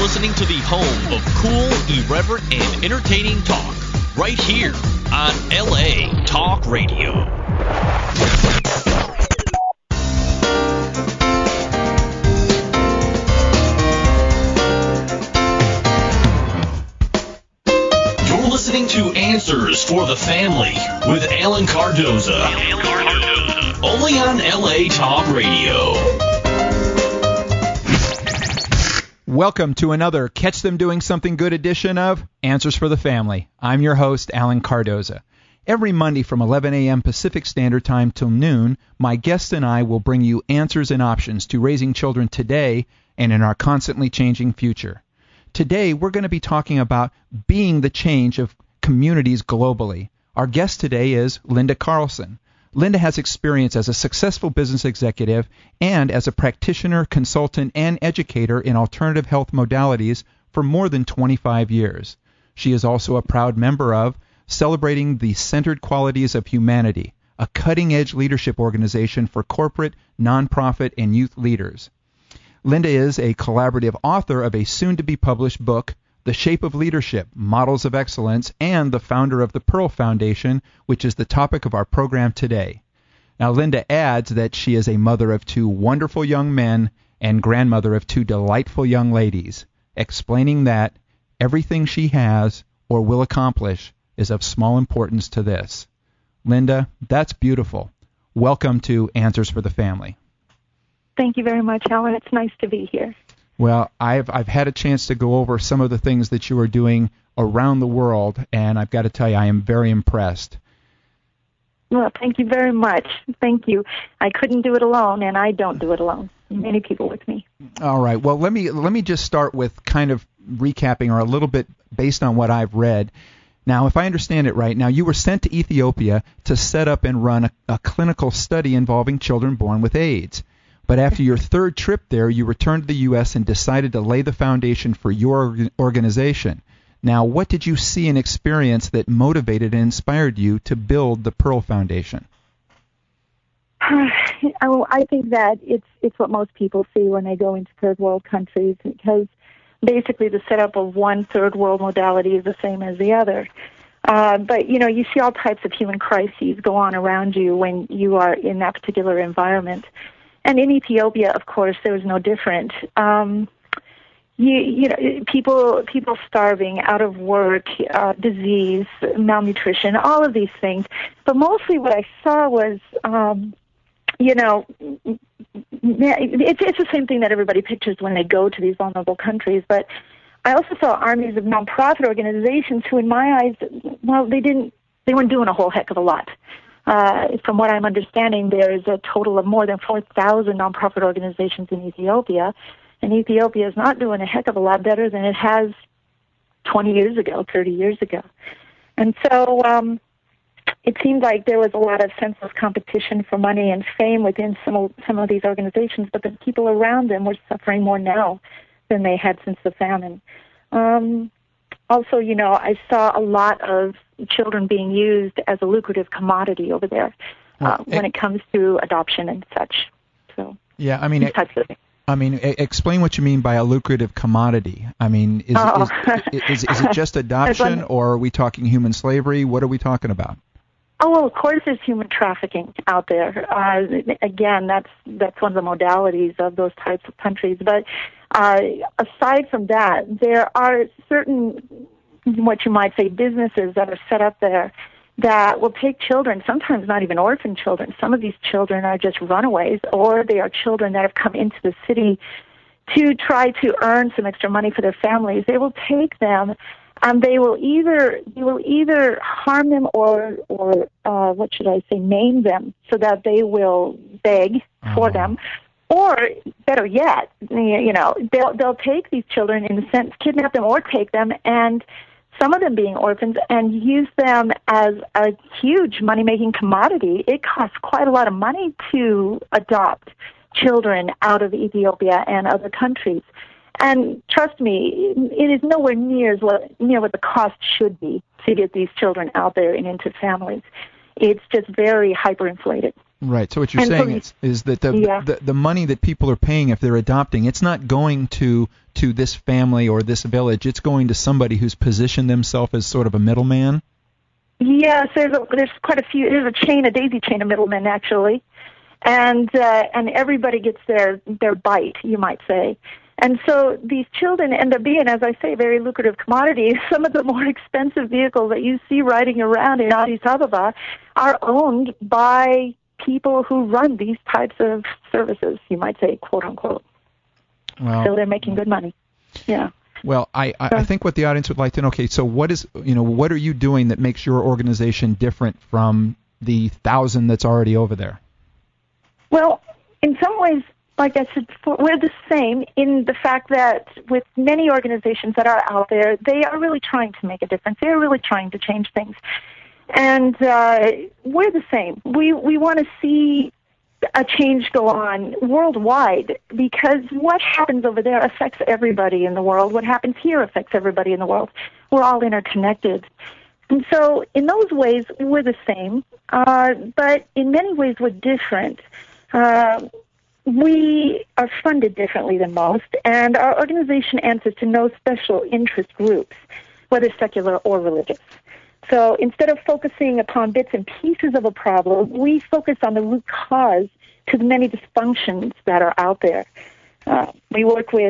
listening to the home of cool, irreverent, and entertaining talk, right here on LA Talk Radio. You're listening to Answers for the Family with Alan Cardoza. Only on LA Talk Radio. Welcome to another Catch Them Doing Something Good edition of Answers for the Family. I'm your host, Alan Cardoza. Every Monday from 11 a.m. Pacific Standard Time till noon, my guests and I will bring you answers and options to raising children today and in our constantly changing future. Today, we're going to be talking about being the change of communities globally. Our guest today is Linda Carlson. Linda has experience as a successful business executive and as a practitioner, consultant, and educator in alternative health modalities for more than 25 years. She is also a proud member of Celebrating the Centered Qualities of Humanity, a cutting-edge leadership organization for corporate, nonprofit, and youth leaders. Linda is a collaborative author of a soon-to-be-published book, The Shape of Leadership, Models of Excellence, and the founder of the Pearl Foundation, which is the topic of our program today. Now, Linda adds that she is a mother of two wonderful young men and grandmother of two delightful young ladies, explaining that everything she has or will accomplish is of small importance to this. Linda, that's beautiful. Welcome to Answers for the Family. Thank you very much, Alan. It's nice to be here. Well, I've had a chance to go over some of the things that you are doing around the world, and I've got to tell you, I am very impressed. Well, thank you very much. Thank you. I couldn't do it alone, and I don't do it alone. Many people with me. All right. Well, let me just start with kind of recapping, or a little bit based on what I've read. Now, if I understand it right, now you were sent to Ethiopia to set up and run a clinical study involving children born with AIDS. But after your third trip there, you returned to the U.S. and decided to lay the foundation for your organization. Now, what did you see and experience that motivated and inspired you to build the Pearl Foundation? I think that it's what most people see when they go into third world countries, because basically the setup of one third world modality is the same as the other. But, you see all types of human crises go on around you when you are in that particular environment. And in Ethiopia, of course, there was no different. People starving, out of work, disease, malnutrition, all of these things. But mostly what I saw was, it's the same thing that everybody pictures when they go to these vulnerable countries. But I also saw armies of nonprofit organizations who, in my eyes, they weren't doing a whole heck of a lot. From what I'm understanding, there is a total of more than 4,000 nonprofit organizations in Ethiopia, and Ethiopia is not doing a heck of a lot better than it has 20 years ago, 30 years ago. And so it seemed like there was a lot of senseless competition for money and fame within some of these organizations, but the people around them were suffering more now than they had since the famine. Also, I saw a lot of children being used as a lucrative commodity over there when it comes to adoption and such. So, yeah, explain what you mean by a lucrative commodity. I mean, is it just adoption, or are we talking human slavery? What are we talking about? Oh, well, of course there's human trafficking out there. Again, that's one of the modalities of those types of countries. But aside from that, there are certain, what you might say, businesses that are set up there that will take children, sometimes not even orphan children. Some of these children are just runaways, or they are children that have come into the city to try to earn some extra money for their families. They will take them, and they will either harm them or what should I say, maim them so that they will beg for them. Or better yet, they'll take these children, in a sense, kidnap them or take them, and some of them being orphans, and use them as a huge money-making commodity. It costs quite a lot of money to adopt children out of Ethiopia and other countries. And trust me, it is nowhere near what the cost should be to get these children out there and into families. It's just very hyperinflated. Right. So what you're saying is that the money that people are paying if they're adopting, it's not going to this family or this village. It's going to somebody who's positioned themselves as sort of a middleman. Yes, there's quite a few. There's a daisy chain of middlemen actually, and everybody gets their bite, you might say. And so these children end up being, as I say, very lucrative commodities. Some of the more expensive vehicles that you see riding around in Addis Ababa are owned by people who run these types of services, you might say, quote unquote. Well, so they're making good money. Yeah. Well, I think what the audience would like to know, okay, so what are you doing that makes your organization different from the 1,000 that's already over there? Well, in some ways, like I said before, we're the same in the fact that with many organizations that are out there, they are really trying to make a difference. They're really trying to change things. And we're the same. We want to see a change go on worldwide, because what happens over there affects everybody in the world. What happens here affects everybody in the world. We're all interconnected. And so in those ways, we're the same, but in many ways we're different. We are funded differently than most, and our organization answers to no special interest groups, whether secular or religious. So instead of focusing upon bits and pieces of a problem, we focus on the root cause to the many dysfunctions that are out there. We work with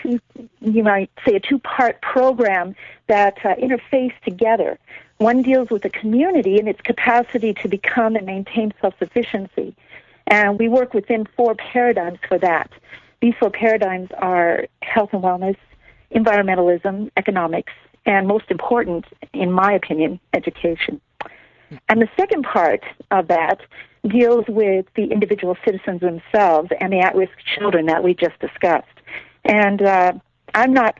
you might say, a two-part program that interface together. One deals with the community and its capacity to become and maintain self-sufficiency. And we work within 4 paradigms for that. These 4 paradigms are health and wellness, environmentalism, economics, and most important, in my opinion, education. And the second part of that deals with the individual citizens themselves and the at-risk children that we just discussed. And I'm not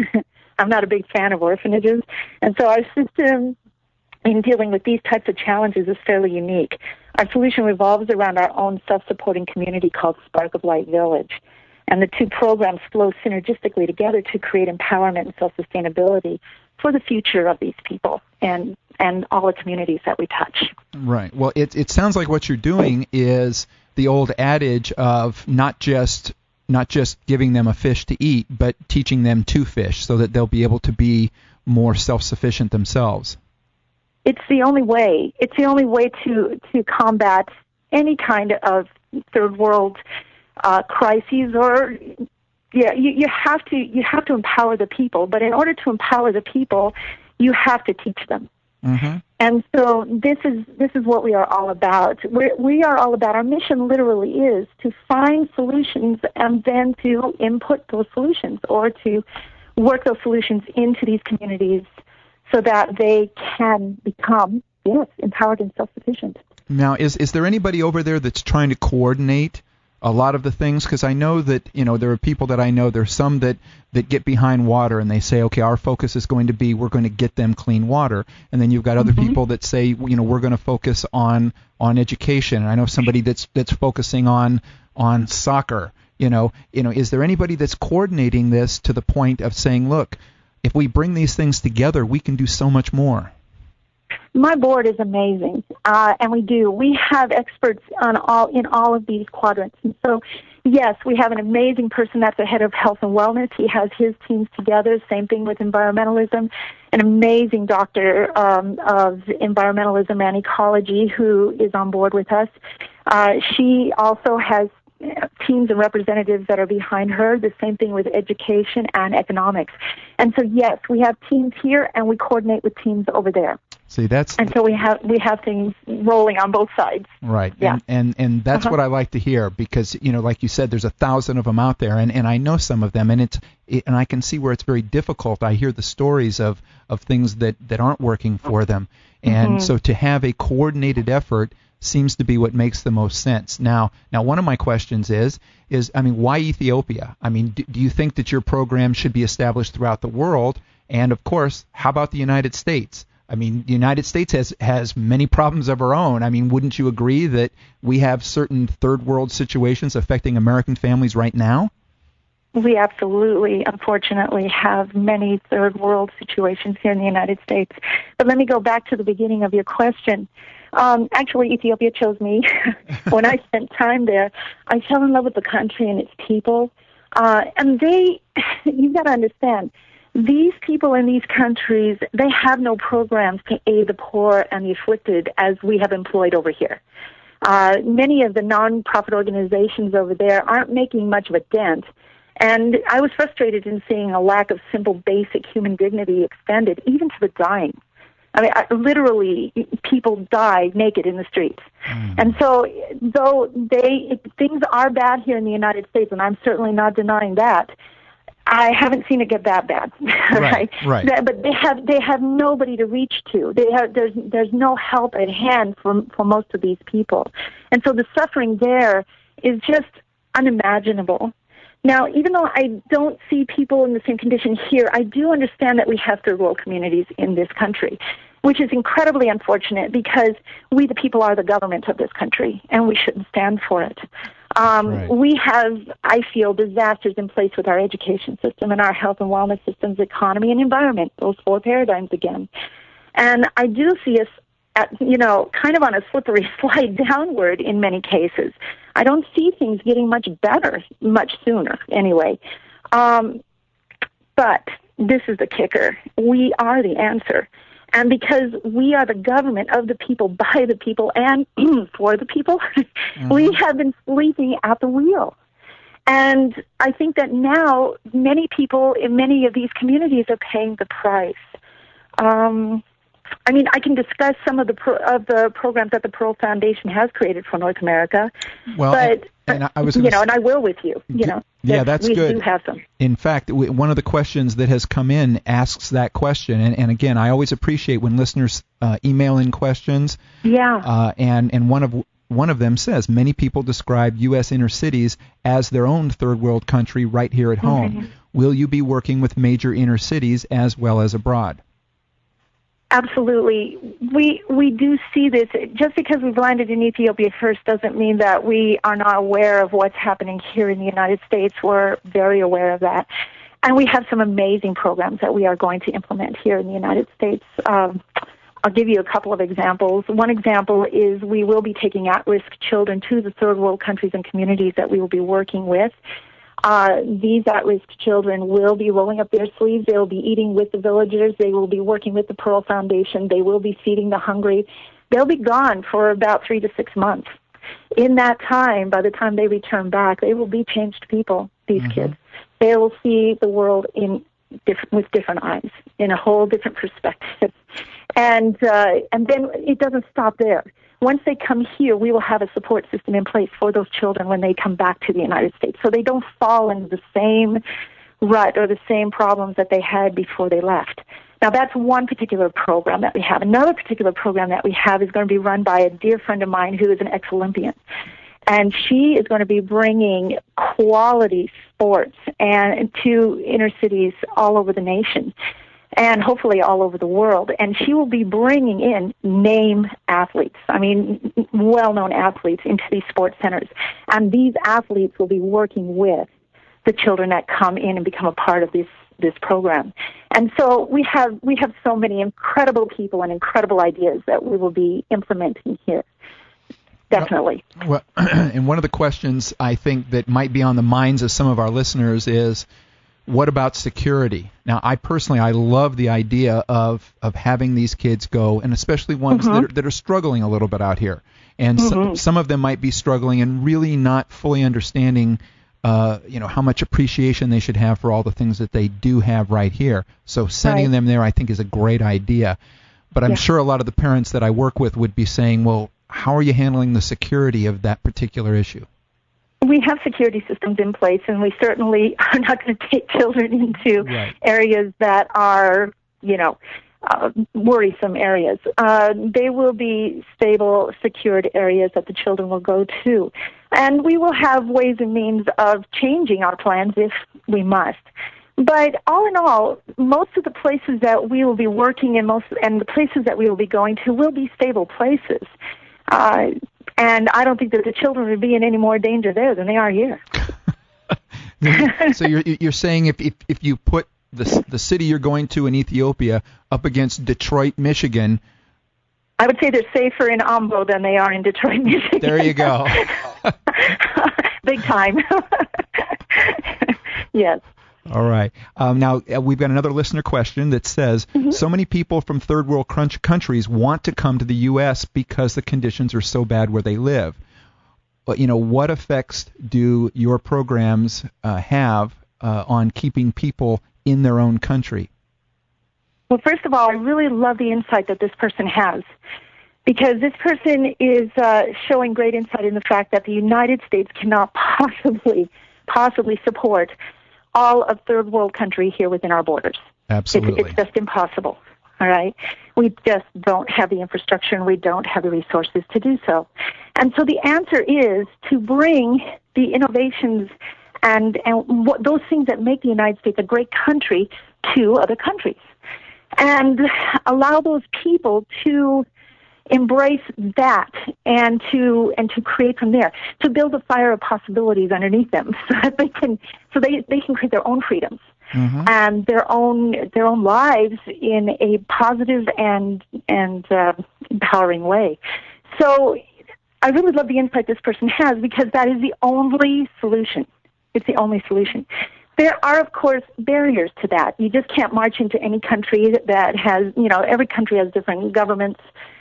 a big fan of orphanages, and so our system in dealing with these types of challenges is fairly unique. Our solution revolves around our own self-supporting community called Spark of Light Village. And the 2 programs flow synergistically together to create empowerment and self-sustainability for the future of these people and all the communities that we touch. Right. Well, it sounds like what you're doing is the old adage of not just giving them a fish to eat, but teaching them to fish so that they'll be able to be more self-sufficient themselves. It's the only way. It's the only way to combat any kind of third world crises, or you have to empower the people. But in order to empower the people, you have to teach them. Mm-hmm. And so this is what we are all about. We are all about, our mission literally is to find solutions and then to input those solutions, or to work those solutions into these communities so that they can become, empowered and self-sufficient. Now, is there anybody over there that's trying to coordinate a lot of the things? Because I know that, there are people that I know, there's some that get behind water and they say, okay, our focus is going to be, we're going to get them clean water. And then you've got other people that say, we're going to focus on education. And I know somebody that's focusing on soccer. Is there anybody that's coordinating this to the point of saying, look, if we bring these things together, we can do so much more? My board is amazing, and we do. We have experts in all of these quadrants. And so, yes, we have an amazing person that's the head of health and wellness. He has his teams together. Same thing with environmentalism. An amazing doctor of environmentalism and ecology who is on board with us. She also has teams and representatives that are behind her. The same thing with education and economics. And so, yes, we have teams here, and we coordinate with teams over there. See, so we have things rolling on both sides. Right. Yeah. And that's what I like to hear, because like you said, there's 1,000 of them out there, and I know some of them, and I can see where it's very difficult. I hear the stories of things that aren't working for them, and so to have a coordinated effort seems to be what makes the most sense. Now one of my questions is why Ethiopia? Do you think that your program should be established throughout the world? And of course, how about the United States? The United States has many problems of our own. Wouldn't you agree that we have certain third world situations affecting American families right now? We absolutely, unfortunately, have many third world situations here in the United States. But let me go back to the beginning of your question. Actually, Ethiopia chose me. When I spent time there, I fell in love with the country and its people. And you've got to understand, these people in these countries, they have no programs to aid the poor and the afflicted as we have employed over here. Many of the non-profit organizations over there aren't making much of a dent. And I was frustrated in seeing a lack of simple, basic human dignity extended, even to the dying. I mean, literally, people die naked in the streets. And so, though things are bad here in the United States, and I'm certainly not denying that, I haven't seen it get that bad, right? But they have nobody to reach to. There's no help at hand for most of these people, and so the suffering there is just unimaginable. Now, even though I don't see people in the same condition here, I do understand that we have third world communities in this country, which is incredibly unfortunate because we, the people, are the government of this country, and we shouldn't stand for it. We have, I feel, disasters in place with our education system and our health and wellness systems, economy, and environment, those four paradigms again. And I do see us kind of on a slippery slide downward in many cases. I don't see things getting much better much sooner anyway. But this is the kicker. We are the answer. And because we are the government of the people, by the people, and for the people, we have been sleeping at the wheel. And I think that now many people in many of these communities are paying the price. I mean, I can discuss some of the programs that the Pearl Foundation has created for North America. Well, but and I was, and I will with you. Yeah, that's good. We do have them. In fact, one of the questions that has come in asks that question, and again, I always appreciate when listeners email in questions. Yeah. And one of them says many people describe U.S. inner cities as their own third world country right here at home. Mm-hmm. Will you be working with major inner cities as well as abroad? Absolutely. We do see this. Just because we've landed in Ethiopia first doesn't mean that we are not aware of what's happening here in the United States. We're very aware of that. And we have some amazing programs that we are going to implement here in the United States. I'll give you a couple of examples. One example is we will be taking at-risk children to the third world countries and communities that we will be working with. These at-risk children will be rolling up their sleeves. They will be eating with the villagers. They will be working with the Pearl Foundation. They will be feeding the hungry. They'll be gone for about 3 to 6 months. In that time, by the time they return back, they will be changed people, these kids. They will see the world with different eyes, in a whole different perspective. And then it doesn't stop there. Once they come here, we will have a support system in place for those children when they come back to the United States, so they don't fall into the same rut or the same problems that they had before they left. Now, that's one particular program that we have. Another particular program that we have is going to be run by a dear friend of mine who is an ex-Olympian. And she is going to be bringing quality sports and to inner cities all over the nation, and hopefully all over the world. And she will be bringing in name athletes, well-known athletes into these sports centers. And these athletes will be working with the children that come in and become a part of this program. And so we have so many incredible people and incredible ideas that we will be implementing here. Definitely. Well, and one of the questions I think that might be on the minds of some of our listeners is, what about security? Now, I love the idea of having these kids go, and especially ones that are struggling a little bit out here. And some of them might be struggling and really not fully understanding, how much appreciation they should have for all the things that they do have right here. So sending them there, I think, is a great idea. But I'm sure a lot of the parents that I work with would be saying, well, how are you handling the security of that particular issue? We have security systems in place, and we certainly are not going to take children into areas that are, worrisome areas. They will be stable, secured areas that the children will go to. And we will have ways and means of changing our plans if we must. But all in all, most of the places that we will be working in and the places that we will be going to will be stable places. And I don't think that the children would be in any more danger there than they are here. So you're saying if you put the city you're going to in Ethiopia up against Detroit, Michigan, I would say they're safer in Ambo than they are in Detroit, Michigan. There you go. Big time. Yes. All right. Now, we've got another listener question that says, so many people from third world countries want to come to the U.S. because the conditions are so bad where they live. But, what effects do your programs have on keeping people in their own country? Well, first of all, I really love the insight that this person has, because this person is showing great insight in the fact that the United States cannot possibly support all of third world country here within our borders. Absolutely. It's just impossible. All right? We just don't have the infrastructure and we don't have the resources to do so. And so the answer is to bring the innovations and those things that make the United States a great country to other countries, and allow those people to embrace that and to create from there, to build a fire of possibilities underneath them, so that they can create their own freedoms and their own lives in a positive and empowering way. So I really love the insight this person has, because that is the only solution. It's the only solution. There are, of course, barriers to that. You just can't march into any country that has, every country has different governments.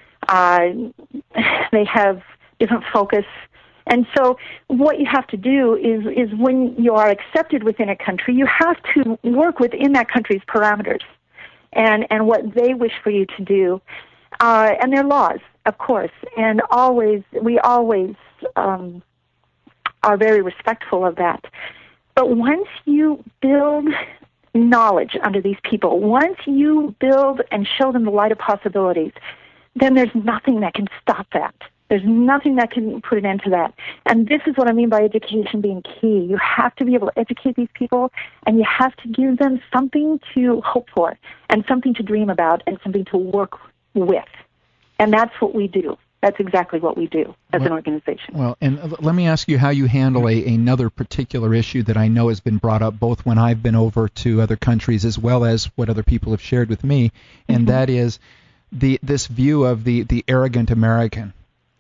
They have different focus. And so what you have to do is when you are accepted within a country, you have to work within that country's parameters and what they wish for you to do, and their laws, of course. And we always are very respectful of that. But once you build knowledge under these people, once you build and show them the light of possibilities, then there's nothing that can stop that. There's nothing that can put an end to that. And this is what I mean by education being key. You have to be able to educate these people, and you have to give them something to hope for, and something to dream about, and something to work with. And that's what we do. That's exactly what we do as an organization. Well, and let me ask you how you handle another particular issue that I know has been brought up both when I've been over to other countries as well as what other people have shared with me, and that is this view of the arrogant American.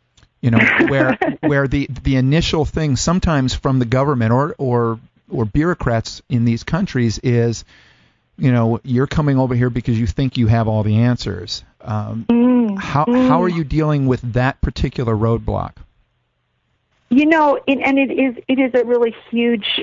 Where the initial thing sometimes from the government or bureaucrats in these countries is, you're coming over here because you think you have all the answers. How are you dealing with that particular roadblock? It is a really huge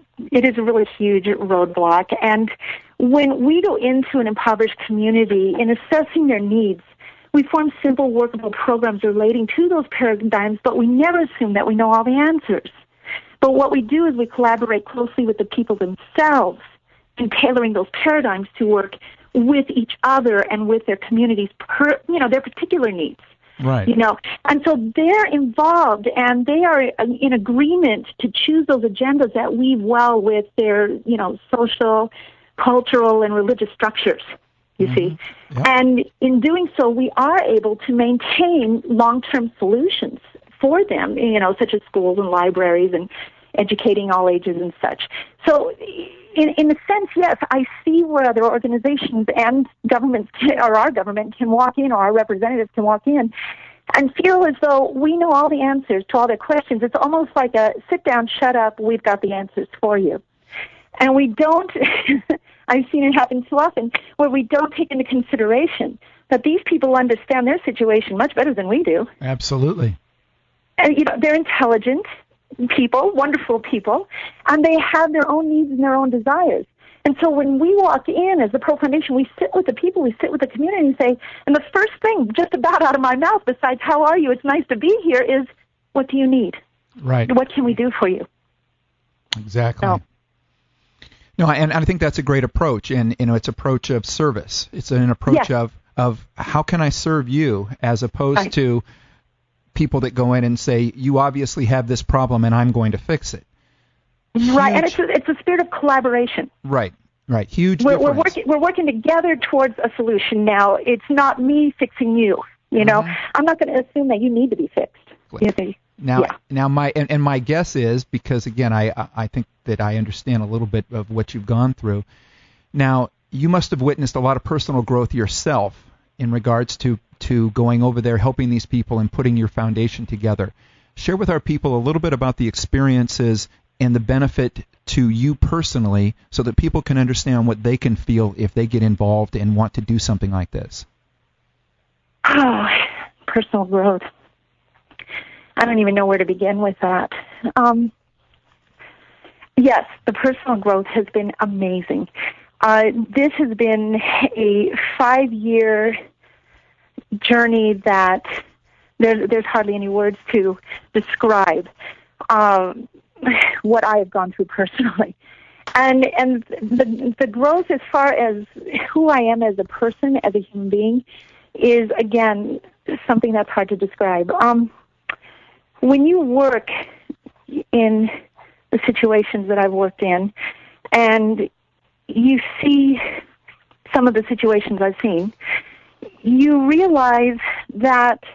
roadblock. And when we go into an impoverished community in assessing their needs, we form simple, workable programs relating to those paradigms, but we never assume that we know all the answers. But what we do is we collaborate closely with the people themselves in tailoring those paradigms to work with each other and with their communities, their particular needs. Right. And so they're involved, and they are in agreement to choose those agendas that weave well with their, social, cultural, and religious structures. You see? Yep. And in doing so, we are able to maintain long-term solutions for them, such as schools and libraries and educating all ages and such. So in a sense, yes, I see where other organizations and governments, or our government can walk in, or our representatives can walk in and feel as though we know all the answers to all their questions. It's almost like a sit down, shut up, we've got the answers for you. And we don't, I've seen it happen too often, where we don't take into consideration that these people understand their situation much better than we do. Absolutely. And, they're intelligent people, wonderful people, and they have their own needs and their own desires. And so when we walk in as the Pearl Foundation, we sit with the people, we sit with the community and say, and the first thing just about out of my mouth, besides how are you, it's nice to be here, is what do you need? Right. What can we do for you? Exactly. No, and I think that's a great approach, and it's an approach of service. It's an approach of how can I serve you, as opposed to people that go in and say, you obviously have this problem and I'm going to fix it. Right, and it's a spirit of collaboration. Right. Huge difference. We're working together towards a solution now. It's not me fixing you. I'm not going to assume that you need to be fixed. Now my guess is, because again, I think that I understand a little bit of what you've gone through. Now, you must have witnessed a lot of personal growth yourself in regards to going over there, helping these people, and putting your foundation together. Share with our people a little bit about the experiences and the benefit to you personally so that people can understand what they can feel if they get involved and want to do something like this. Oh, personal growth. I don't even know where to begin with that. Yes, the personal growth has been amazing. This has been a 5-year journey that there's hardly any words to describe what I have gone through personally. And the growth as far as who I am as a person, as a human being, is, again, something that's hard to describe. When you work in the situations that I've worked in, and you see some of the situations I've seen, you realize that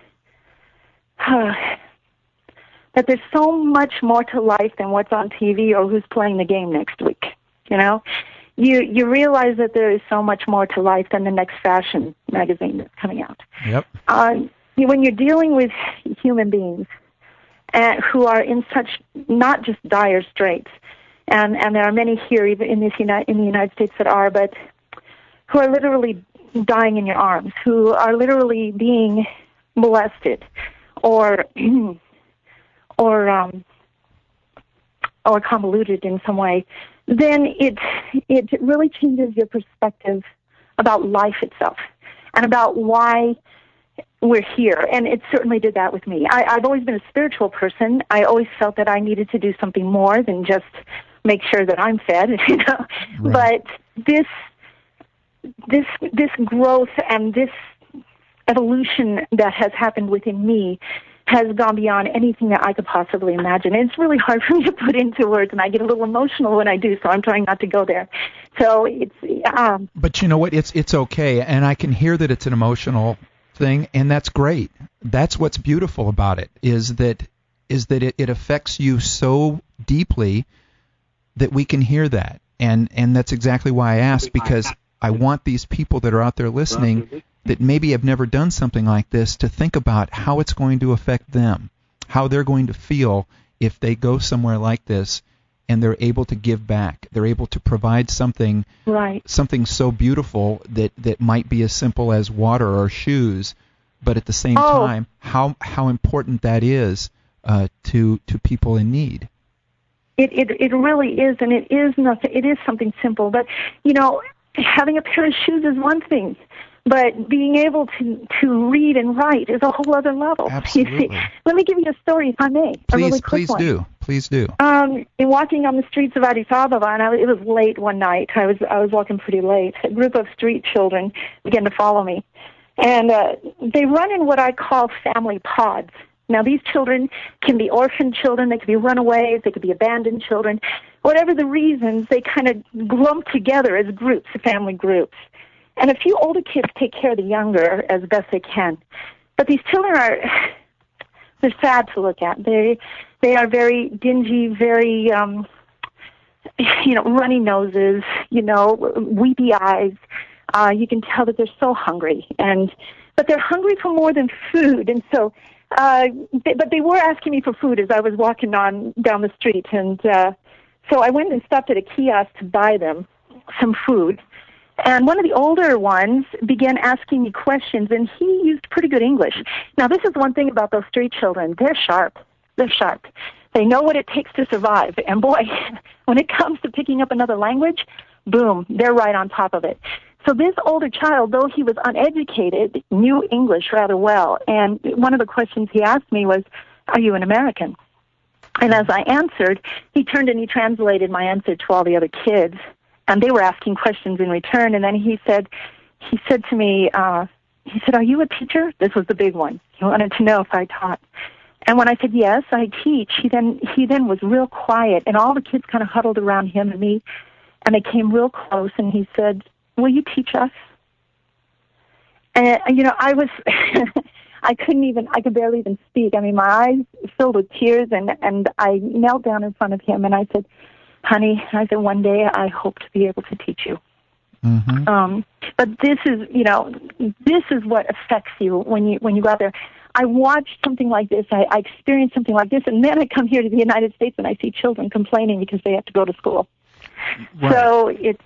that there's so much more to life than what's on TV or who's playing the game next week. You realize that there is so much more to life than the next fashion magazine that's coming out. Yep. When you're dealing with human beings who are in such not just dire straits, and there are many here, even in the United States, that are, but who are literally dying in your arms, who are literally being molested, or convoluted in some way, then it really changes your perspective about life itself and about why we're here. And it certainly did that with me. I've always been a spiritual person. I always felt that I needed to do something more than just make sure that I'm fed, Right. But this growth and this evolution that has happened within me has gone beyond anything that I could possibly imagine. And it's really hard for me to put into words, and I get a little emotional when I do, so I'm trying not to go there. So it's... But you know what? It's okay, and I can hear that it's an emotional thing, and that's great. That's what's beautiful about it, is that it affects you so deeply that we can hear that. And that's exactly why I asked, because I want these people that are out there listening that maybe have never done something like this to think about how it's going to affect them, how they're going to feel if they go somewhere like this and they're able to give back. They're able to provide something, right, something so beautiful that might be as simple as water or shoes, but at the same time, how important that is to people in need. It really is, and it is nothing. It is something simple, but having a pair of shoes is one thing. But being able to read and write is a whole other level. Absolutely. You see, let me give you a story, if I may. Please do. In walking on the streets of Addis Ababa, and it was late one night. I was walking pretty late. A group of street children began to follow me, and they run in what I call family pods. Now, these children can be orphan children. They could be runaways. They could be abandoned children. Whatever the reasons, they kind of lump together as groups, family groups. And a few older kids take care of the younger as best they can. But these children they're sad to look at. They are very dingy, very, runny noses, weepy eyes. You can tell that they're so hungry. But they're hungry for more than food. And so, but they were asking me for food as I was walking down the street. And so I went and stopped at a kiosk to buy them some food. And one of the older ones began asking me questions, and he used pretty good English. Now, this is one thing about those street children. They're sharp. They know what it takes to survive. And boy, when it comes to picking up another language, boom, they're right on top of it. So this older child, though he was uneducated, knew English rather well. And one of the questions he asked me was, "Are you an American?" And as I answered, he turned and he translated my answer to all the other kids. And they were asking questions in return. And then he said to me, "Are you a teacher?" This was the big one. He wanted to know if I taught. And when I said, "Yes, I teach," he then was real quiet. And all the kids kind of huddled around him and me. And they came real close. And he said, "Will you teach us?" And, I was, I could barely even speak. I mean, my eyes filled with tears. And I knelt down in front of him. And I said, honey, I said, one day I hope to be able to teach you. Mm-hmm. But this is what affects you when you go out there. I watched something like this. I experienced something like this, and then I come here to the United States and I see children complaining because they have to go to school. Right. So it's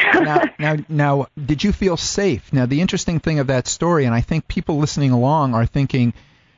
now, did you feel safe? Now, the interesting thing of that story, and I think people listening along are thinking,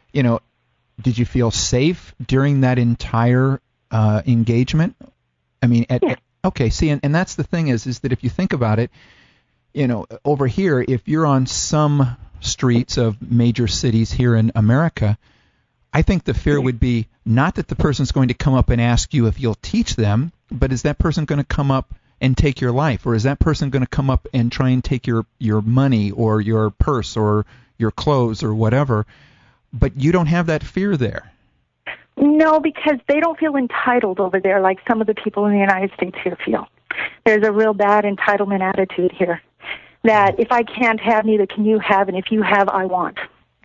did you feel safe during that entire engagement? I mean, okay, see, and that's the thing is that if you think about it, over here, if you're on some streets of major cities here in America, I think the fear would be not that the person's going to come up and ask you if you'll teach them, but is that person going to come up and take your life, or is that person going to come up and try and take your money or your purse or your clothes or whatever? But you don't have that fear there. No, because they don't feel entitled over there like some of the people in the United States here feel. There's a real bad entitlement attitude here, that if I can't have, neither can you have, and if you have, I want.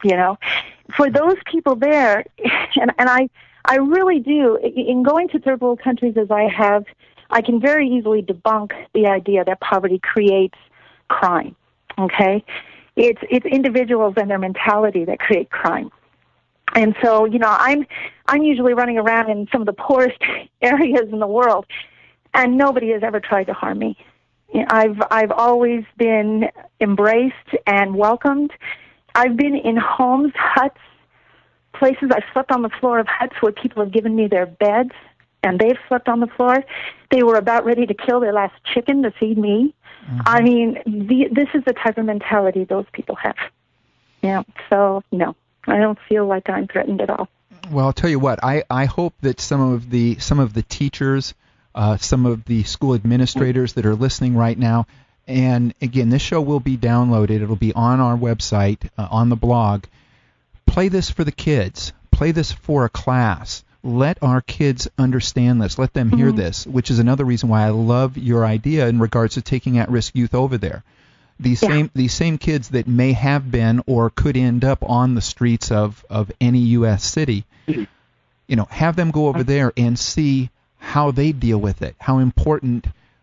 For those people there, and I really do, in going to third world countries as I have, I can very easily debunk the idea that poverty creates crime. Okay? It's individuals and their mentality that create crime. And so, I'm usually running around in some of the poorest areas in the world, and nobody has ever tried to harm me. I've always been embraced and welcomed. I've been in homes, huts, places. I've slept on the floor of huts where people have given me their beds, and they've slept on the floor. They were about ready to kill their last chicken to feed me. Mm-hmm. I mean, this is the type of mentality those people have. Yeah. So no, I don't feel like I'm threatened at all. Well, I'll tell you what. I hope that some of the teachers, some of the school administrators that are listening right now, and again, this show will be downloaded. It'll be on our website, on the blog. Play this for the kids. Play this for a class. Let our kids understand this. Let them hear this, which is another reason why I love your idea in regards to taking at-risk youth over there. These same kids that may have been or could end up on the streets of any U.S. city, have them go over there and see how they deal with it, how important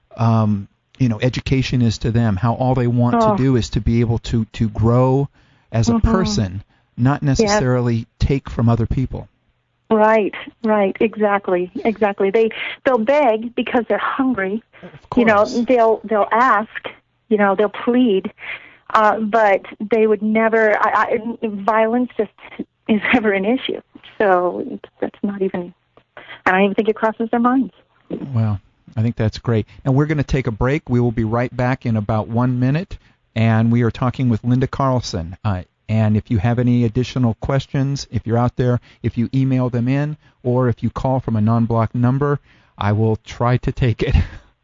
education is to them, how all they want to do is to be able to grow as a person, not necessarily take from other people. Right, exactly. They'll beg because they're hungry. Of course. They'll ask, they'll plead, but they would never. Violence just is never an issue. So that's not even. I don't even think it crosses their minds. Well, I think that's great. Now we're going to take a break. We will be right back in about 1 minute, and we are talking with Linda Carlson. And if you have any additional questions, if you're out there, if you email them in, or if you call from a non-blocked number, I will try to take it.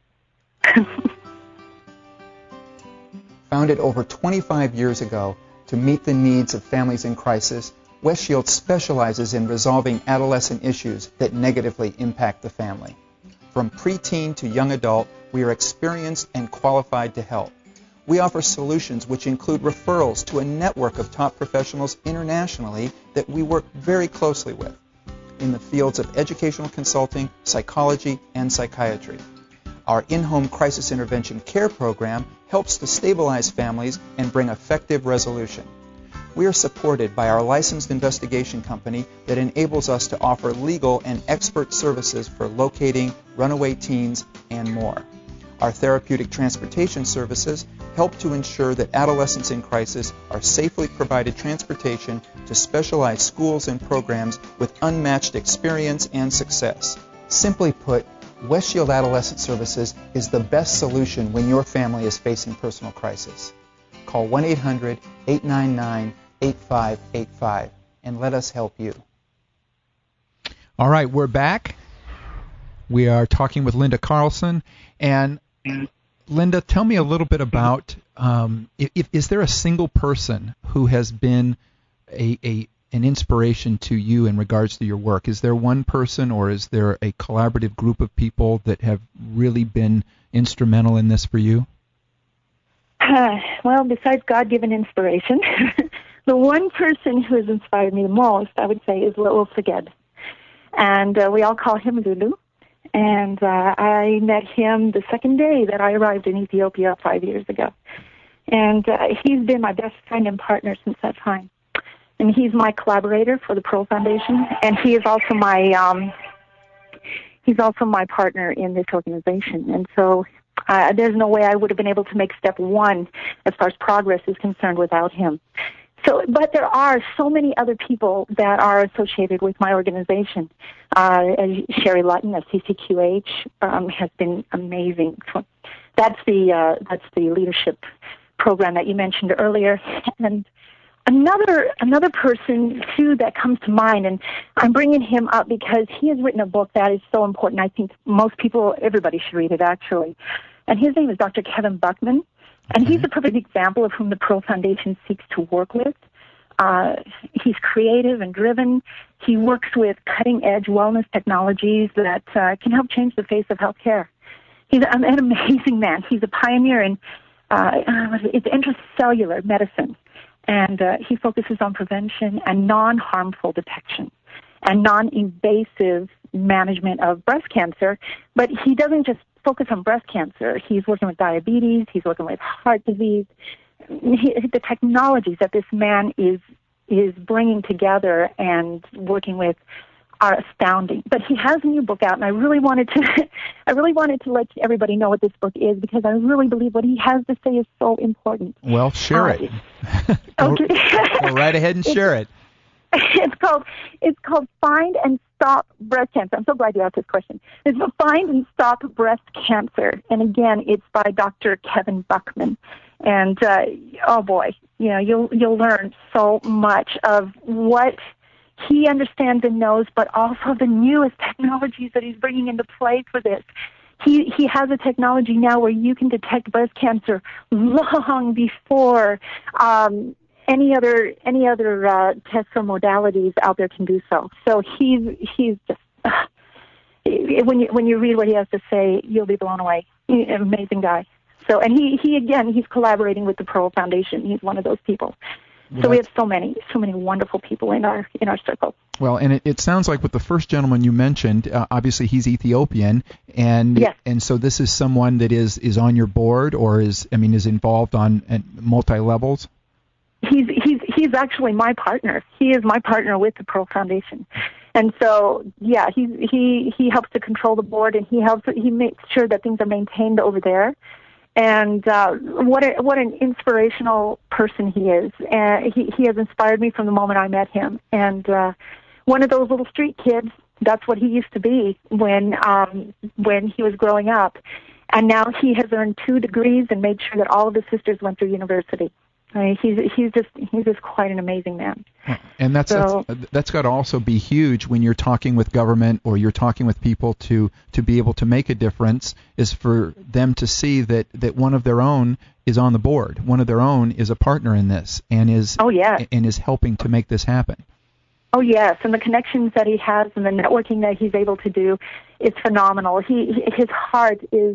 Founded over 25 years ago to meet the needs of families in crisis, West Shield specializes in resolving adolescent issues that negatively impact the family. From preteen to young adult, we are experienced and qualified to help. We offer solutions which include referrals to a network of top professionals internationally that we work very closely with in the fields of educational consulting, psychology, and psychiatry. Our in-home crisis intervention care program helps to stabilize families and bring effective resolution. We are supported by our licensed investigation company that enables us to offer legal and expert services for locating runaway teens and more. Our therapeutic transportation services help to ensure that adolescents in crisis are safely provided transportation to specialized schools and programs with unmatched experience and success. Simply put, West Shield Adolescent Services is the best solution when your family is facing personal crisis. Call 1-800-899-8585 and let us help you. All right, we're back. We are talking with Linda Carlson. And Linda, tell me a little bit about, is there a single person who has been an inspiration to you in regards to your work? Is there one person, or is there a collaborative group of people that have really been instrumental in this for you? Well, besides God-given inspiration, the one person who has inspired me the most, I would say, is Lowell Seged. And we all call him Lulu. And I met him the second day that I arrived in Ethiopia 5 years ago. And he's been my best friend and partner since that time. And he's my collaborator for the Pearl Foundation, and he is also my partner in this organization. And so there's no way I would have been able to make step one as far as progress is concerned without him. So, but there are so many other people that are associated with my organization. Sherry Lutton of CCQH has been amazing. That's the leadership program that you mentioned earlier. And another person too that comes to mind, and I'm bringing him up because he has written a book that is so important. I think everybody should read it actually. And his name is Dr. Kevin Buckman. And he's a perfect example of whom the Pearl Foundation seeks to work with. He's creative and driven. He works with cutting-edge wellness technologies that can help change the face of healthcare. He's an amazing man. He's a pioneer in it's intracellular medicine, and he focuses on prevention and non-harmful detection and non-invasive management of breast cancer. But he doesn't just focus on breast cancer. He's working with diabetes. He's working with heart disease. The technologies that this man is bringing together and working with are astounding. But he has a new book out, and I really wanted to let everybody know what this book is, because I really believe what he has to say is so important. Well, share it. Okay. Go right ahead and share it. It's called Find and Stop Breast Cancer. I'm so glad you asked this question. It's called Find and Stop Breast Cancer. And again, it's by Dr. Kevin Buckman. And oh boy, you'll learn so much of what he understands and knows, but also the newest technologies that he's bringing into play for this. He has a technology now where you can detect breast cancer long before any other tests or modalities out there can do so. So he's just when you read what he has to say, you'll be blown away. He's an amazing guy. So, and he's collaborating with the Pearl Foundation. He's one of those people. So we have so many wonderful people in our circle. Well, and it sounds like with the first gentleman you mentioned, obviously he's Ethiopian, and yes. And so this is someone that is on your board, or is involved on multi levels. He's actually my partner. He is my partner with the Pearl Foundation. And so, yeah, he helps to control the board, and he makes sure that things are maintained over there. And what an inspirational person he is. He has inspired me from the moment I met him. And one of those little street kids, that's what he used to be when he was growing up. And now he has earned 2 degrees and made sure that all of his sisters went through university. He's just quite an amazing man. And that's got to also be huge when you're talking with government or you're talking with people to be able to make a difference, is for them to see that one of their own is on the board, one of their own is a partner in this, and is helping to make this happen. Oh yes, and the connections that he has and the networking that he's able to do is phenomenal. His heart is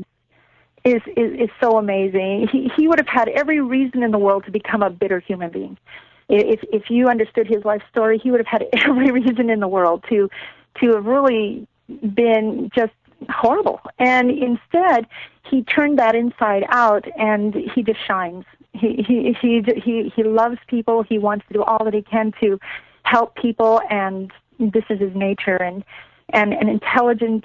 so amazing. He would have had every reason in the world to become a bitter human being. If you understood his life story, he would have had every reason in the world to have really been just horrible. And instead, he turned that inside out, and he just shines. He loves people. He wants to do all that he can to help people, and this is his nature. And an intelligent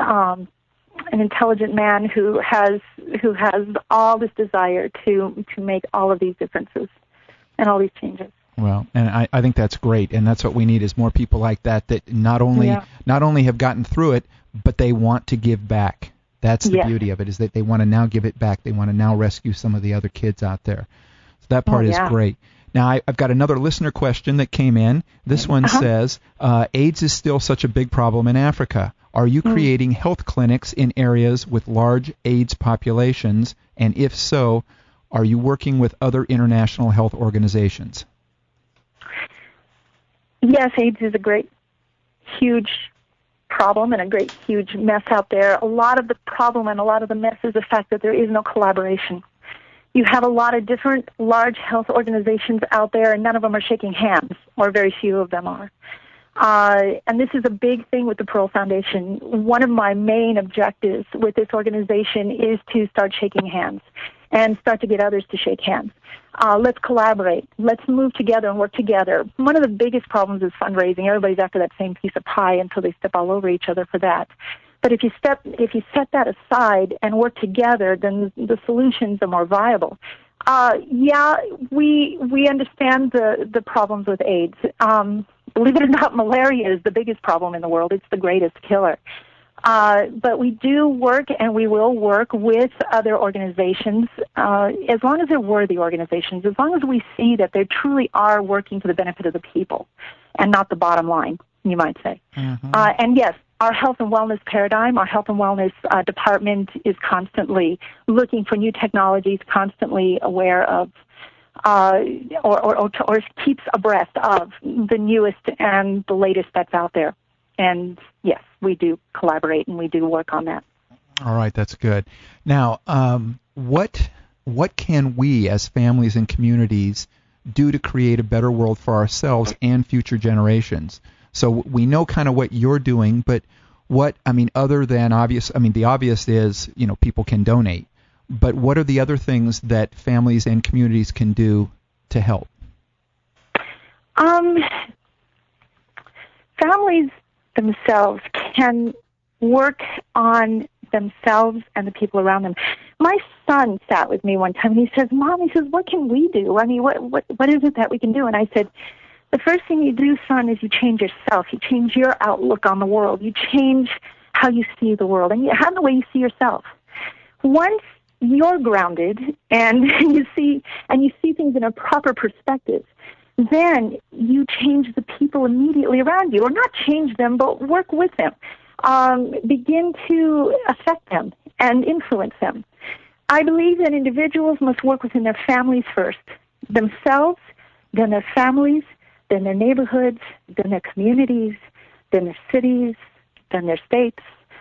man who has all this desire to make all of these differences and all these changes. Well, and I think that's great, and that's what we need, is more people like that not only have gotten through it, but they want to give back. That's the beauty of it, is that they want to now give it back. They want to now rescue some of the other kids out there. So that part is great. Now, I've got another listener question that came in. This one says, AIDS is still such a big problem in Africa. Are you creating health clinics in areas with large AIDS populations? And if so, are you working with other international health organizations? Yes, AIDS is a great, huge problem and a great, huge mess out there. A lot of the problem and a lot of the mess is the fact that there is no collaboration. You have a lot of different large health organizations out there, and none of them are shaking hands, or very few of them are. And this is a big thing with the Pearl Foundation. One of my main objectives with this organization is to start shaking hands and start to get others to shake hands. Let's collaborate. Let's move together and work together. One of the biggest problems is fundraising. Everybody's after that same piece of pie until they step all over each other for that. But if you set that aside and work together, then the solutions are more viable. We understand the problems with AIDS. Believe it or not, malaria is the biggest problem in the world. It's the greatest killer. But we do work, and we will work with other organizations, as long as they're worthy organizations, as long as we see that they truly are working for the benefit of the people and not the bottom line, you might say. Mm-hmm. And yes, our health and wellness paradigm, our health and wellness department is constantly looking for new technologies, constantly aware of or keeps abreast of the newest and the latest that's out there. And yes, we do collaborate and we do work on that. All right, that's good. Now, what can we as families and communities do to create a better world for ourselves and future generations? So we know kind of what you're doing, but other than the obvious is, people can donate. But what are the other things that families and communities can do to help? Families themselves can work on themselves and the people around them. My son sat with me one time and he says, "Mom," he says, "what can we do? I mean, what is it that we can do?" And I said, "The first thing you do, son, is you change yourself. You change your outlook on the world. You change how you see the world and how the way you see yourself. Once you're grounded and you see things in a proper perspective, then you change the people immediately around you, or not change them, but work with them. Begin to affect them and influence them. I believe that individuals must work within their families first, themselves, then their families, then their neighborhoods, then their communities, then their cities, then their states,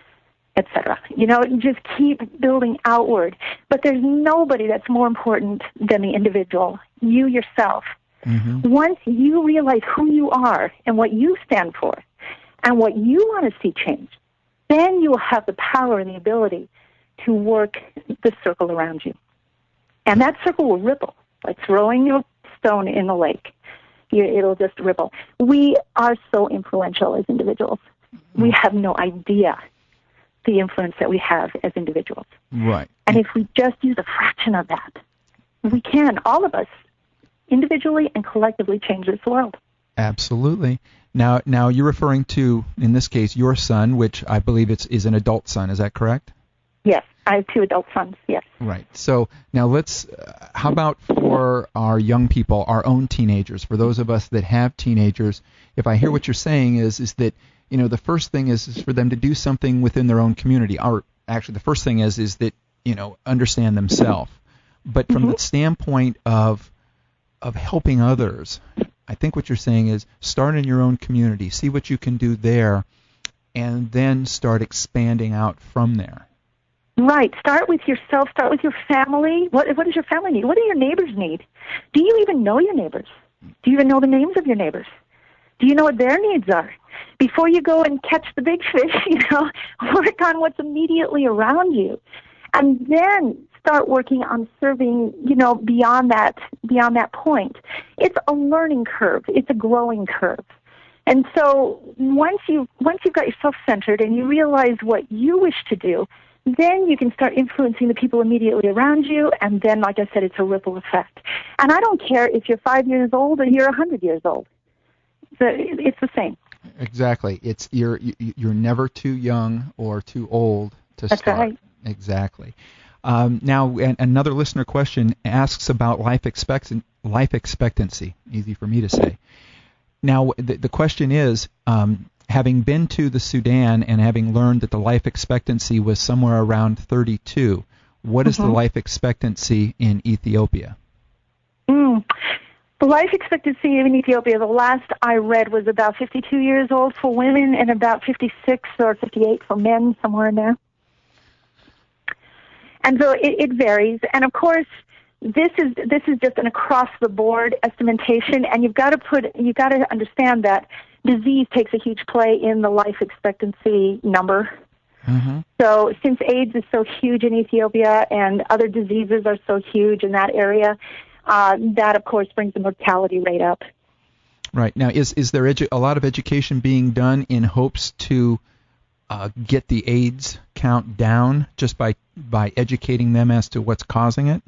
etc. Just keep building outward. But there's nobody that's more important than the individual, you yourself. Mm-hmm. Once you realize who you are and what you stand for and what you want to see changed, then you will have the power and the ability to work the circle around you. And that circle will ripple, like throwing a stone in the lake. It'll just ripple. We are so influential as individuals. We have no idea the influence that we have as individuals. Right. And if we just use a fraction of that, we can, all of us, individually and collectively change this world. Absolutely. Now you're referring to, in this case, your son, which I believe is an adult son. Is that correct? Yes, I have 2 adult sons, yes. Right. So now how about for our young people, our own teenagers, for those of us that have teenagers, if I hear what you're saying is that, the first thing is for them to do something within their own community, or actually the first thing is that, understand themselves. But from the standpoint of helping others, I think what you're saying is start in your own community, see what you can do there, and then start expanding out from there. Right. Start with yourself. Start with your family. What does your family need? What do your neighbors need? Do you even know your neighbors? Do you even know the names of your neighbors? Do you know what their needs are? Before you go and catch the big fish, work on what's immediately around you. And then start working on serving, beyond that point. It's a learning curve. It's a growing curve. And so once you've got yourself centered and you realize what you wish to do, then you can start influencing the people immediately around you, and then, like I said, it's a ripple effect. And I don't care if you're 5 years old or you're 100 years old. It's the same. Exactly. It's you're never too young or too old to start. That's right. Exactly. Now, another listener question asks about life expectancy. Easy for me to say. Now, the question is, having been to the Sudan and having learned that the life expectancy was somewhere around 32, what is the life expectancy in Ethiopia? The life expectancy in Ethiopia, the last I read, was about 52 years old for women and about 56 or 58 for men, somewhere in there. And so it varies. And of course, this is just an across the board estimation, and you've got to understand that disease takes a huge play in the life expectancy number. Mm-hmm. So since AIDS is so huge in Ethiopia and other diseases are so huge in that area, that, of course, brings the mortality rate up. Right. Now, is there a lot of education being done in hopes to get the AIDS count down just by educating them as to what's causing it?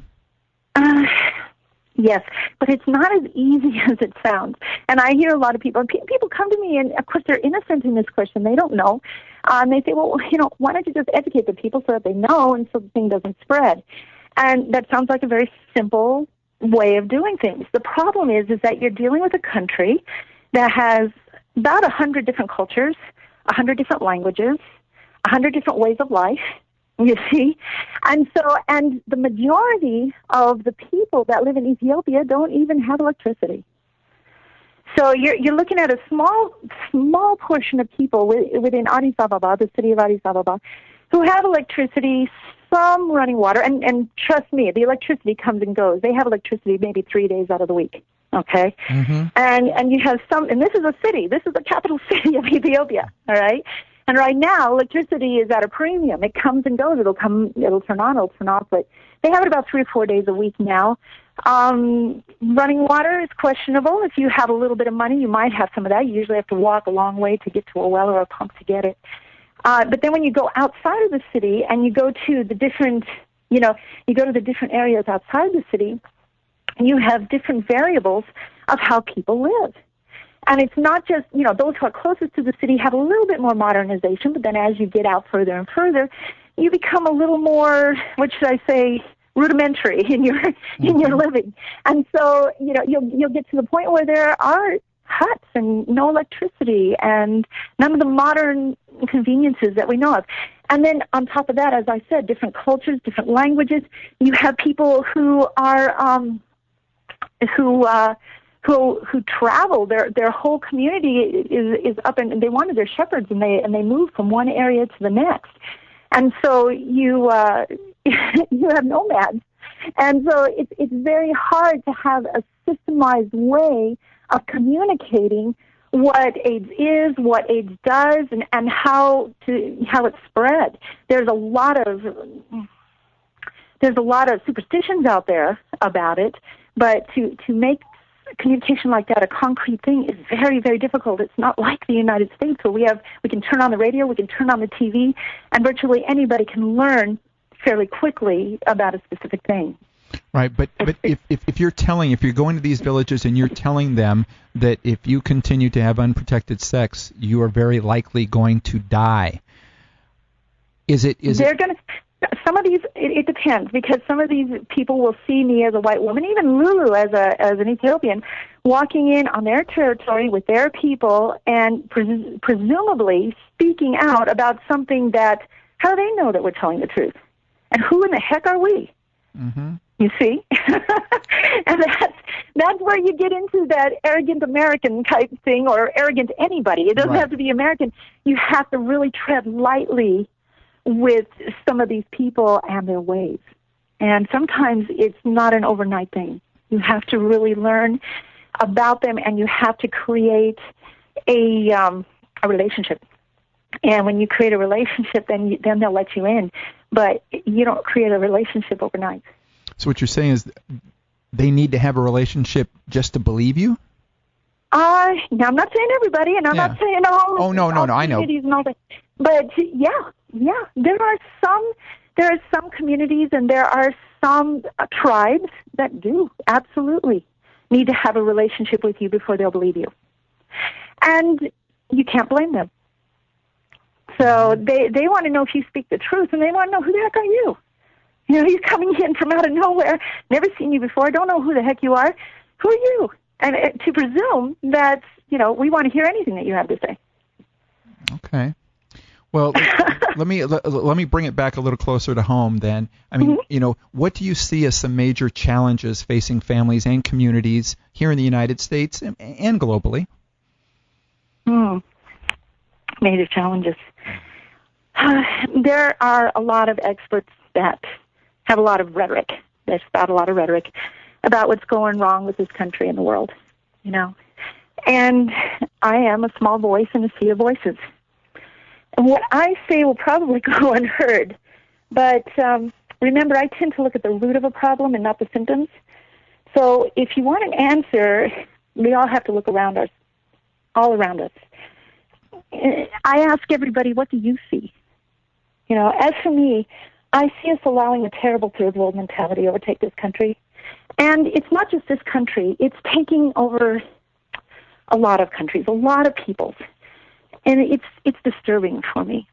Yes, but it's not as easy as it sounds. And I hear a lot of people come to me, and of course they're innocent in this question. They don't know. And they say, well, why don't you just educate the people so that they know and so the thing doesn't spread? And that sounds like a very simple way of doing things. The problem is that you're dealing with a country that has about 100 different cultures, 100 different languages, 100 different ways of life, you see. And the majority of the people that live in Ethiopia don't even have electricity. So you're looking at a small portion of people within Addis Ababa, the city of Addis Ababa, who have electricity, some running water, and trust me, the electricity comes and goes. They have electricity maybe 3 days out of the week, okay? Mm-hmm. And you have and this is a city. This is the capital city of Ethiopia, all right? And right now, electricity is at a premium. It comes and goes. It'll turn on, it'll turn off, but they have it about 3 or 4 days a week now. Running water is questionable. If you have a little bit of money, you might have some of that. You usually have to walk a long way to get to a well or a pump to get it. But then when you go outside of the city and you go to the different, you go to the different areas outside the city, you have different variables of how people live. And it's not just, those who are closest to the city have a little bit more modernization, but then as you get out further and further, you become a little more, what should I say, rudimentary in your living. And so, you'll get to the point where there are huts and no electricity and none of the modern conveniences that we know of. And then on top of that, as I said, different cultures, different languages. You have people who are who travel. Their whole community is up, and they wanted their shepherds, and they move from one area to the next. And so you have nomads, and so it's very hard to have a systemized way of communicating what AIDS is, what AIDS does, and how it's spread. There's a lot of superstitions out there about it, but to make communication like that a concrete thing is very, very difficult. It's not like the United States where we can turn on the radio, we can turn on the TV, and virtually anybody can learn fairly quickly about a specific thing. Right, but if you're going to these villages and you're telling them that if you continue to have unprotected sex, you are very likely going to die. Some of these, it depends, because some of these people will see me as a white woman, even Lulu as an Ethiopian, walking in on their territory with their people and presumably speaking out about something that, how do they know that we're telling the truth? And who in the heck are we? Mm-hmm. You see? And that's where you get into that arrogant American type thing, or arrogant anybody. It doesn't have to be American. You have to really tread lightly with some of these people and their ways. And sometimes it's not an overnight thing. You have to really learn about them, and you have to create a relationship. And when you create a relationship, then they'll let you in. But you don't create a relationship overnight. So what you're saying is they need to have a relationship just to believe you? Now, I'm not saying everybody, and I'm not saying all. Oh, no, I know. And all that. But yeah, there are some communities and there are some tribes that do absolutely need to have a relationship with you before they'll believe you, and you can't blame them. So they want to know if you speak the truth, and they want to know, who the heck are you? He's coming in from out of nowhere, never seen you before, don't know who the heck you are. Who are you? And to presume that, we want to hear anything that you have to say. Okay. Well, let me bring it back a little closer to home then. I mean, what do you see as some major challenges facing families and communities here in the United States and globally? Major challenges. There are a lot of experts that have a lot of rhetoric. There's about a lot of rhetoric about what's going wrong with this country and the world. And I am a small voice in a sea of voices. And what I say will probably go unheard. But remember, I tend to look at the root of a problem and not the symptoms. So if you want an answer, we all have to look around us, all around us. I ask everybody, what do you see? You know, as for me, I see us allowing a terrible third world mentality overtake this country. And it's not just this country. It's taking over a lot of countries, a lot of peoples. And it's disturbing for me.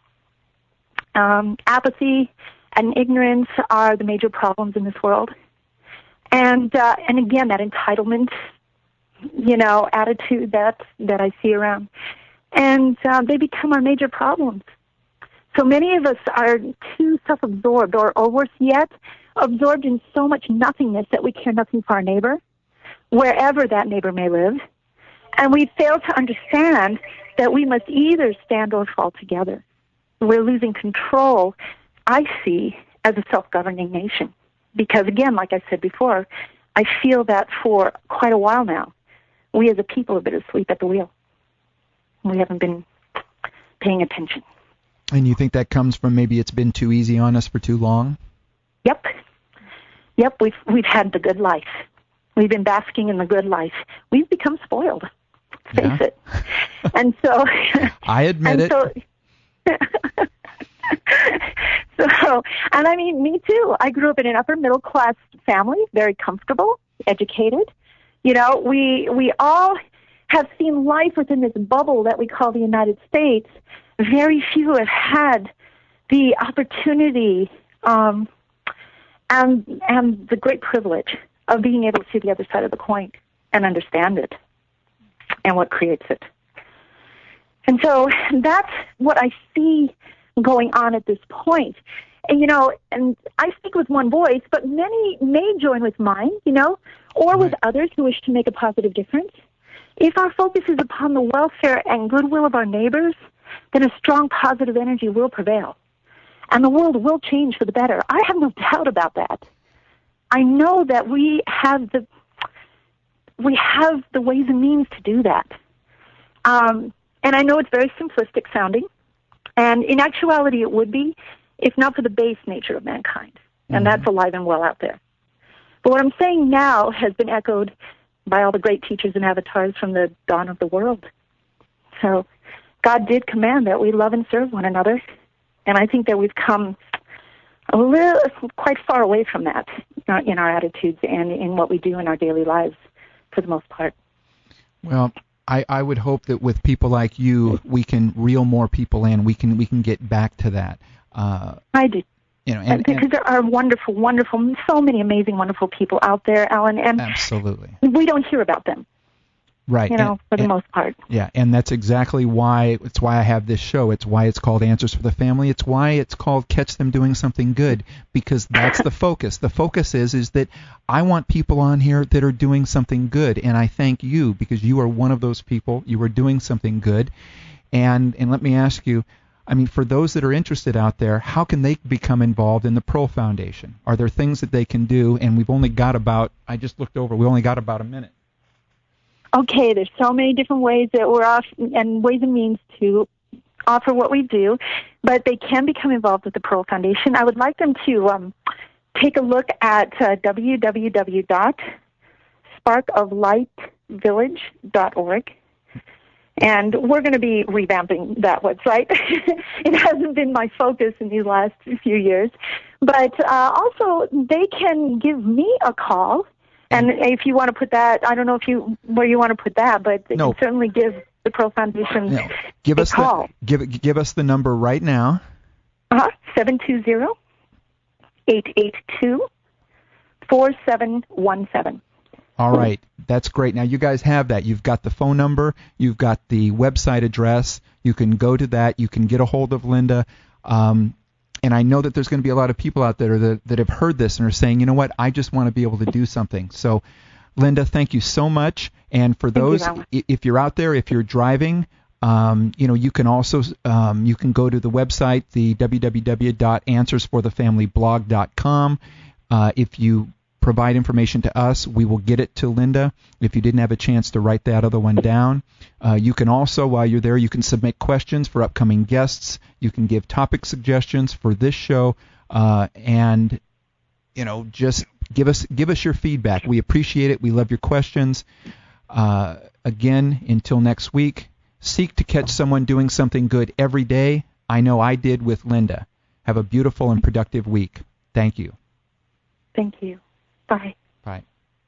Apathy and ignorance are the major problems in this world. And again, that entitlement, you know, attitude that I see around. And they become our major problems. So many of us are too self-absorbed, or worse yet, absorbed in so much nothingness that we care nothing for our neighbor, wherever that neighbor may live. And we fail to understand that we must either stand or fall together. We're losing control, I see, as a self-governing nation. Because, again, like I said before, I feel that for quite a while now, we as a people have been asleep at the wheel. We haven't been paying attention. And you think that comes from maybe it's been too easy on us for too long? Yep. We've had the good life. We've been basking in the good life. We've become spoiled. Face it. And so I admit it. So, and I mean, me too. I grew up in an upper middle class family, very comfortable, educated. You know, we all have seen life within this bubble that we call the United States. Very few have had the opportunity and the great privilege of being able to see the other side of the coin and understand it and what creates it. And so that's what I see going on at this point. And, you know, and I speak with one voice, but many may join with mine, you know, or with others who wish to make a positive difference. If our focus is upon the welfare and goodwill of our neighbors, then a strong positive energy will prevail. And the world will change for the better. I have no doubt about that. I know that we have the ways and means to do that. And I know it's very simplistic sounding. And in actuality, it would be, if not for the base nature of mankind. And that's alive and well out there. But what I'm saying now has been echoed by all the great teachers and avatars from the dawn of the world. So God did command that we love and serve one another. And I think that we've come quite far away from that in our attitudes and in what we do in our daily lives for the most part. Well, I would hope that with people like you, we can reel more people in. We can get back to that. I do. You know, because there are wonderful, so many amazing, wonderful people out there, Alan. And absolutely, we don't hear about them. Right. You know, for the most part. Yeah, and that's exactly why I have this show. It's why it's called Answers for the Family. It's why it's called Catch Them Doing Something Good, because that's the focus. The focus is that I want people on here that are doing something good, and I thank you because you are one of those people. You are doing something good. And let me ask you, I mean, for those that are interested out there, how can they become involved in the Pearl Foundation? Are there things that they can do? And we've only got I just looked over, we only got about a minute. Okay, there's so many different ways that we're off and ways and means to offer what we do, but they can become involved with the Pearl Foundation. I would like them to take a look at www.sparkoflightvillage.org. And we're going to be revamping that website. It hasn't been my focus in these last few years. But also, they can give me a call. And if you want to put that, I don't know where you want to put that, but they can certainly give the Pearl Foundation a call. Give us the number right now. 720-882-4717. All right, that's great. Now, you guys have that. You've got the phone number. You've got the website address. You can go to that. You can get a hold of Linda. And I know that there's going to be a lot of people out there that have heard this and are saying, you know what, I just want to be able to do something. So, Linda, thank you so much. And for those, if you're out there, if you're driving, you can also you can go to the website, the www.answersforthefamilyblog.com. If you provide information to us, we will get it to Linda. If you didn't have a chance to write that other one down, you can also, while you're there, you can submit questions for upcoming guests. You can give topic suggestions for this show, and just give us your feedback. We appreciate it. We love your questions. Again, until next week, seek to catch someone doing something good every day. I know I did with Linda. Have a beautiful and productive week. Thank you. Thank you. Bye. Bye.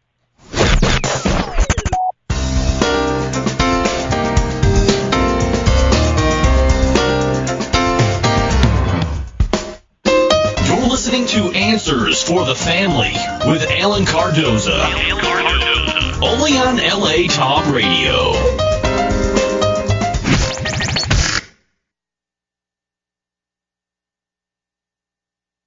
You're listening to Answers for the Family with Alan Cardoza. Only on LA Talk Radio.